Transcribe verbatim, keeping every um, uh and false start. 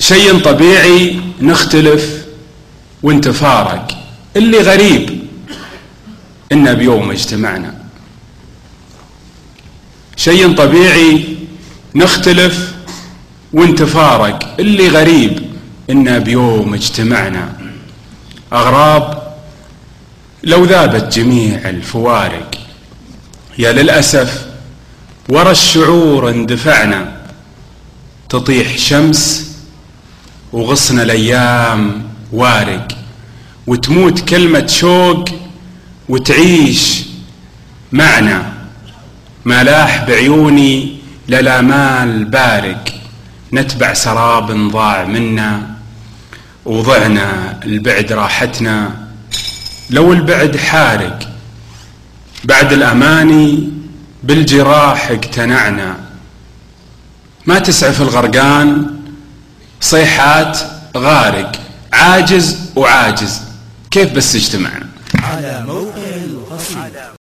شيء طبيعي نختلف ونتفارق، اللي غريب إن بيوم اجتمعنا. شيء طبيعي نختلف ونتفارق، اللي غريب إن بيوم اجتمعنا. أغراب لو ذابت جميع الفوارق، يا للأسف ورا الشعور اندفعنا. تطيح شمس وغصن الأيام وارق، وتموت كلمة شوق وتعيش معنا. ما لاح بعيوني للامال بارق، نتبع سراب ضاع منا وضعنا البعد راحتنا. لو البعد حارق بعد الأماني بالجراح اقتنعنا. ما تسعف الغرقان صيحات غارق، عاجز وعاجز كيف بس اجتمعنا. على موقع القصيدة.